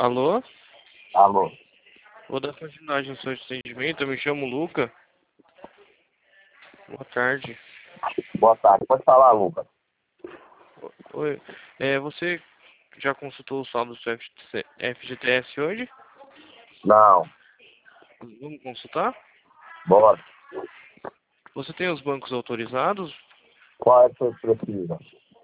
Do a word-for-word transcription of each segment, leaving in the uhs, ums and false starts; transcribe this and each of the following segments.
Alô? Alô. Vou dar continuidade no seu atendimento. Eu me chamo Luca. Boa tarde. Boa tarde. Pode falar, Lucas. Oi. É, você já consultou o saldo do seu F G T S hoje? Não. Vamos consultar? Bora. Você tem os bancos autorizados? Qual é que você precisa?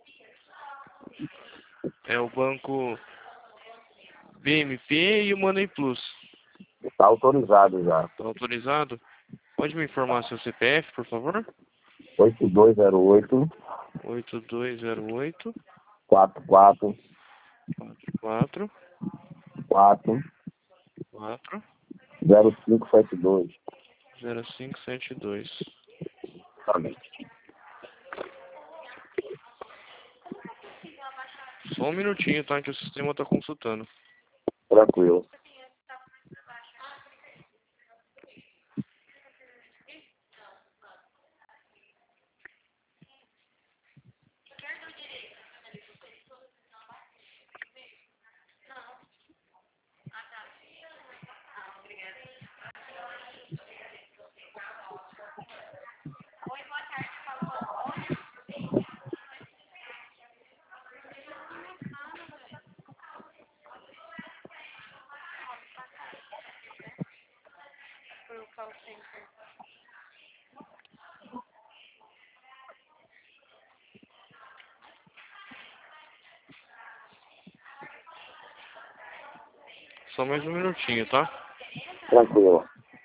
É o banco B M P e o Money Plus. Está autorizado já. Está autorizado? Pode me informar seu C P F, por favor? oito dois zero oito, oito dois zero oito, quatro quatro quatro quatro quatro zero cinco sete dois. zero cinco sete dois. Só um minutinho, tá? Que o sistema está consultando. Tranquilo. Só mais um minutinho, tá? Tranquilo.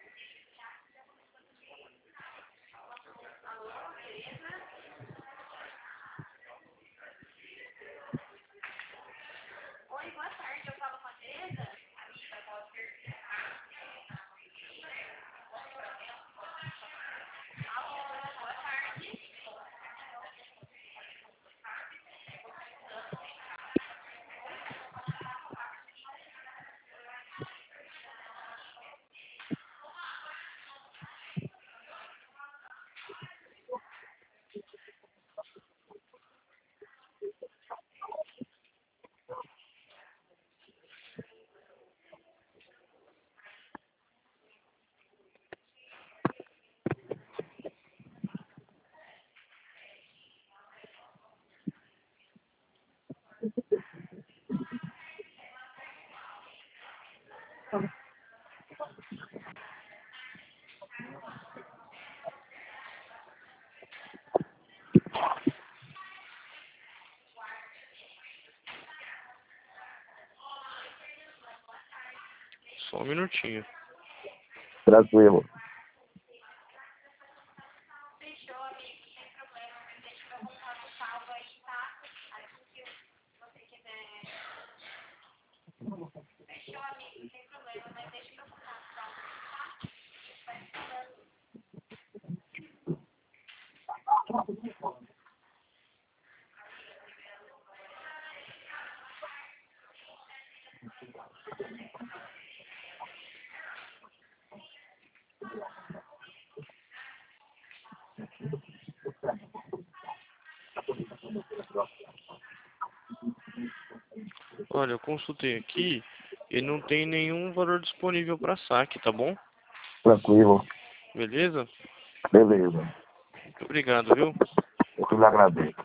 Só um minutinho. Tranquilo. Olha, eu consultei aqui e não tem nenhum valor disponível para saque, tá bom? Tranquilo. Beleza? Beleza. Muito obrigado, viu? Eu que lhe agradeço.